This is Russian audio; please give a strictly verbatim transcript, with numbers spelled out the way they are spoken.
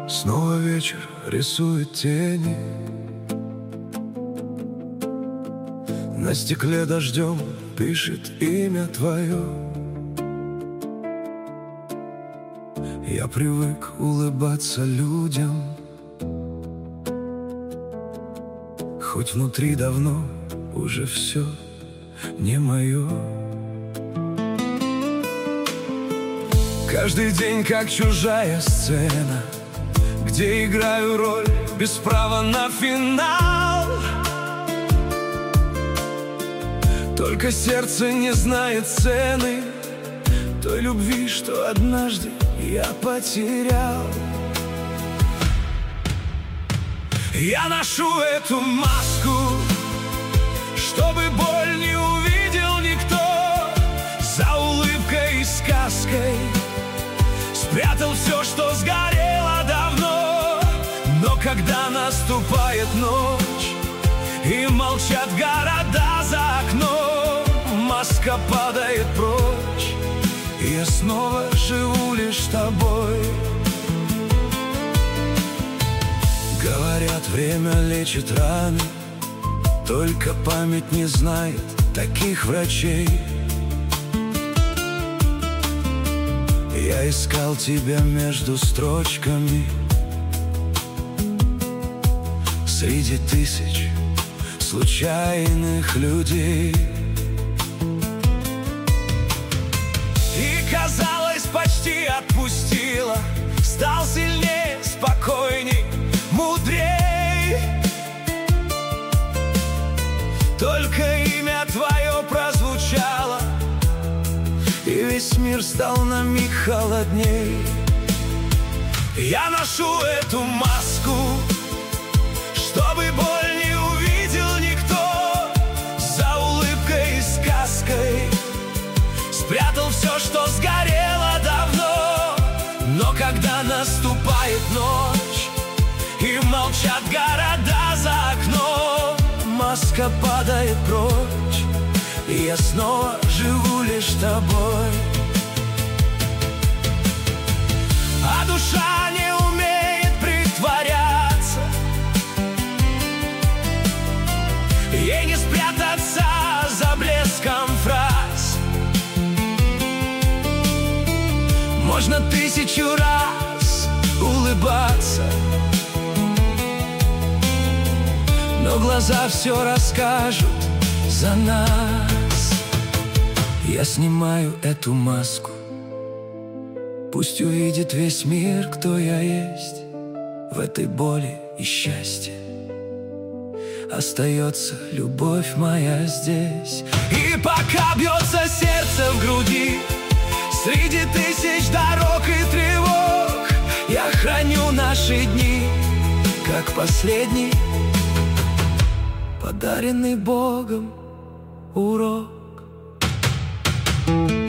Снова вечер рисует тени, на стекле дождем пишет имя твое. Я привык улыбаться людям, хоть внутри давно уже все не мое. Каждый день как чужая сцена, где играю роль без права на финал. Только сердце не знает цены той любви, что однажды я потерял. Я ношу эту маску, чтобы боль не увидел никто. За улыбкой и сказкой спрятал все, что сгорело давно. Но когда наступает ночь и молчат города за окном, маска падает прочь, и я снова живу лишь тобой. Говорят, время лечит раны, только память не знает таких врачей. Я искал тебя между строчками, среди тысяч случайных людей. И казалось, почти отпустила, стал сильнее, спокойней, мудрей. Только имя твое прозвучало, и весь мир стал на миг холодней. Я ношу эту маску, чтобы боль не увидел никто. За улыбкой и сказкой спрятал все, что сгорело давно. Но когда наступает ночь и молчат города за окном, маска падает прочь, и я снова живу лишь тобой. А душа не умеет притворяться, ей не спрятаться за блеском фраз. Можно тысячу раз улыбаться, но глаза все расскажут за нас. Я снимаю эту маску, пусть увидит весь мир, кто я есть. В этой боли и счастье остается любовь моя здесь. И пока бьется сердце в груди, среди тысяч дорог и тревог, я храню наши дни, как последний подаренный Богом урок.